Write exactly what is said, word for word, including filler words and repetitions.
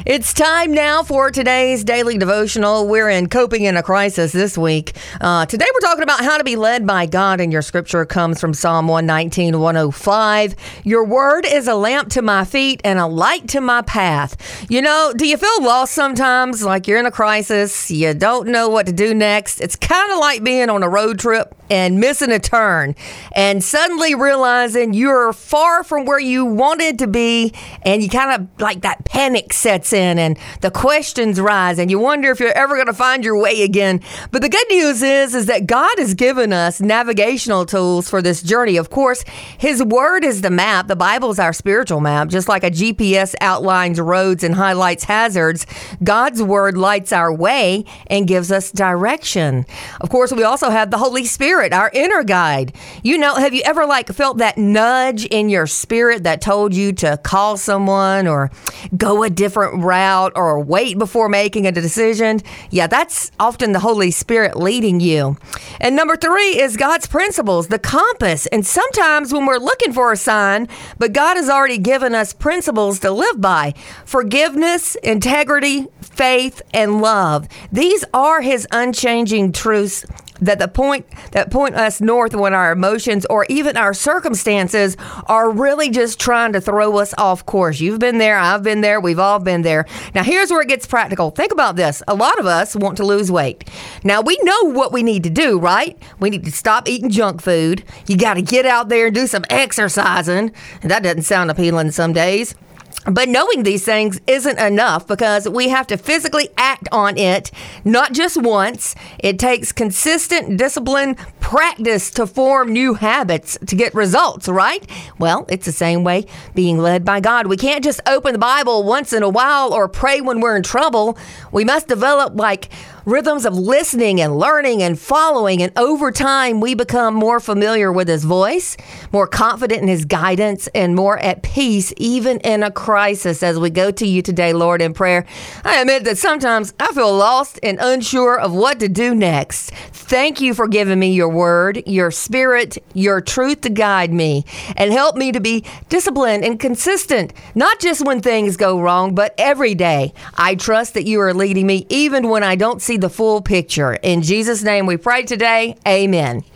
It's time now for today's daily devotional. We're in Coping in a Crisis this week. Uh, today we're talking about how to be led by God, and your scripture comes from Psalm one nineteen, one oh five. Your word is a lamp to my feet and a light to my path. You know, do you feel lost sometimes? Like you're in a crisis, you don't know what to do next. It's kind of like being on a road trip and missing a turn and suddenly realizing you're far from where you wanted to be, and you kind of like that panic sets in and the questions rise and you wonder if you're ever going to find your way again. But the good news is, is that God has given us navigational tools for this journey. Of course, His Word is the map. The Bible is our spiritual map. Just like a G P S outlines roads and highlights hazards, God's Word lights our way and gives us direction. Of course, we also have the Holy Spirit, our inner guide. You know, have you ever like felt that nudge in your spirit that told you to call someone or go a different route or wait before making a decision? Yeah, that's often the Holy Spirit leading you. And number three is God's principles, the compass. And sometimes when we're looking for a sign, but God has already given us principles to live by: forgiveness, integrity, faith, and love. These are His unchanging truths that the point that point us north when our emotions or even our circumstances are really just trying to throw us off course. You've been there, I've been there, we've all been there. Now here's where it gets practical. Think about this. A lot of us want to lose weight. Now we know what we need to do, right? We need to stop eating junk food. You got to get out there and do some exercising. And that doesn't sound appealing some days. But knowing these things isn't enough, because we have to physically act on it, not just once. It takes consistent discipline, practice to form new habits to get results, right? Well, it's the same way being led by God. We can't just open the Bible once in a while or pray when we're in trouble. We must develop like rhythms of listening and learning and following. And over time, we become more familiar with His voice, more confident in His guidance, and more at peace, even in a crisis. As we go to you today, Lord, in prayer, I admit that sometimes I feel lost and unsure of what to do next. Thank you for giving me your word, your spirit, your truth to guide me, and help me to be disciplined and consistent, not just when things go wrong, but every day. I trust that you are leading me even when I don't see the full picture. In Jesus' name we pray today. Amen.